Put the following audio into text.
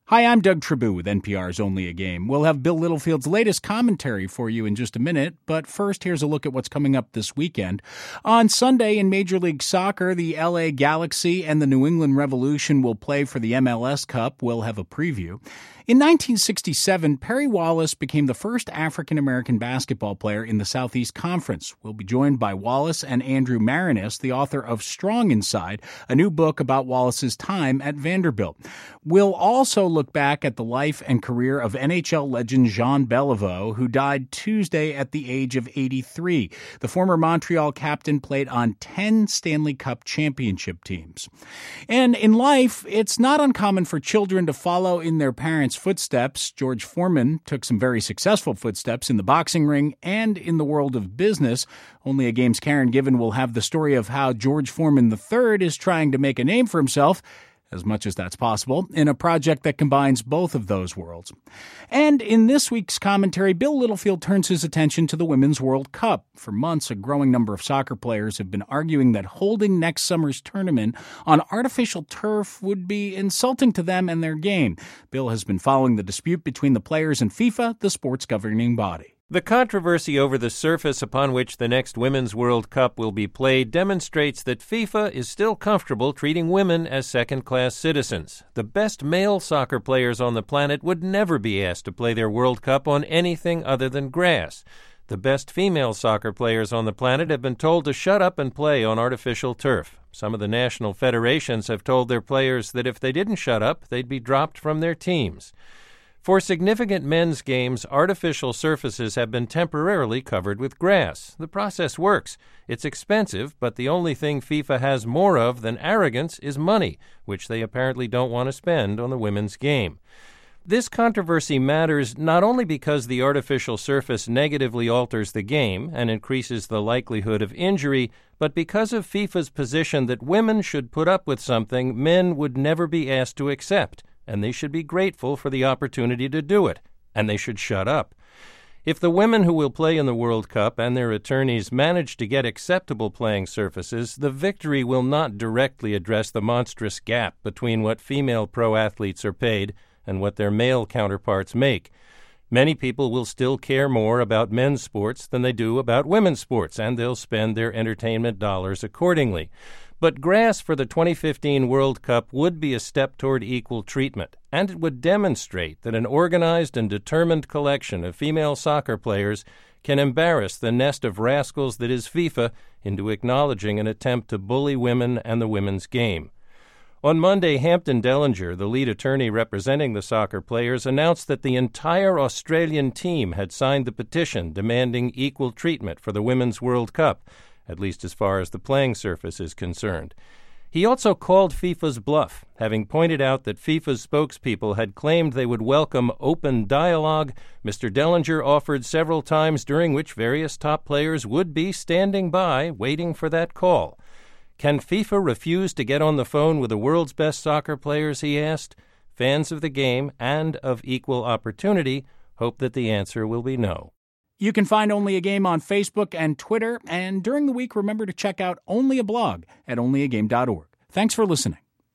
Hi, I'm Doug Tribou with NPR's Only a Game. We'll have Bill Littlefield's latest commentary for you in just a minute, but first, here's a look at what's coming up this weekend. On Sunday in Major League Soccer, the LA Galaxy and the New England Revolution will play for the MLS Cup. We'll have a preview. In 1967, Perry Wallace became the first African-American basketball player in the Southeast Conference. We'll be joined by Wallace and Andrew Marinis, the author of Strong Inside, a new book about Wallace's time at Vanderbilt. We'll also look back at the life and career of NHL legend Jean Beliveau, who died Tuesday at the age of 83. The former Montreal captain played on 10 Stanley Cup championship teams. And in life, it's not uncommon for children to follow in their parents' footsteps. George Foreman took some very successful footsteps in the boxing ring and in the world of business. Only a Game's Karen Given will have the story of how George Foreman III is trying to make a name for himself, as much as that's possible, in a project that combines both of those worlds. And in this week's commentary, Bill Littlefield turns his attention to the Women's World Cup. For months, a growing number of soccer players have been arguing that holding next summer's tournament on artificial turf would be insulting to them and their game. Bill has been following the dispute between the players and FIFA, the sport's governing body. The controversy over the surface upon which the next Women's World Cup will be played demonstrates that FIFA is still comfortable treating women as second-class citizens. The best male soccer players on the planet would never be asked to play their World Cup on anything other than grass. The best female soccer players on the planet have been told to shut up and play on artificial turf. Some of the national federations have told their players that if they didn't shut up, they'd be dropped from their teams. For significant men's games, artificial surfaces have been temporarily covered with grass. The process works. It's expensive, but the only thing FIFA has more of than arrogance is money, which they apparently don't want to spend on the women's game. This controversy matters not only because the artificial surface negatively alters the game and increases the likelihood of injury, but because of FIFA's position that women should put up with something men would never be asked to accept, and they should be grateful for the opportunity to do it, and they should shut up. If the women who will play in the World Cup and their attorneys manage to get acceptable playing surfaces, the victory will not directly address the monstrous gap between what female pro athletes are paid and what their male counterparts make. Many people will still care more about men's sports than they do about women's sports, and they'll spend their entertainment dollars accordingly. But grass for the 2015 World Cup would be a step toward equal treatment, and it would demonstrate that an organized and determined collection of female soccer players can embarrass the nest of rascals that is FIFA into acknowledging an attempt to bully women and the women's game. On Monday, Hampton Dellinger, the lead attorney representing the soccer players, announced that the entire Australian team had signed the petition demanding equal treatment for the Women's World Cup, at least as far as the playing surface is concerned. He also called FIFA's bluff, having pointed out that FIFA's spokespeople had claimed they would welcome open dialogue. Mr. Dellinger offered several times during which various top players would be standing by, waiting for that call. Can FIFA refuse to get on the phone with the world's best soccer players, he asked? Fans of the game and of equal opportunity hope that the answer will be no. You can find Only a Game on Facebook and Twitter, and during the week, remember to check out Only a Blog at onlyagame.org. Thanks for listening.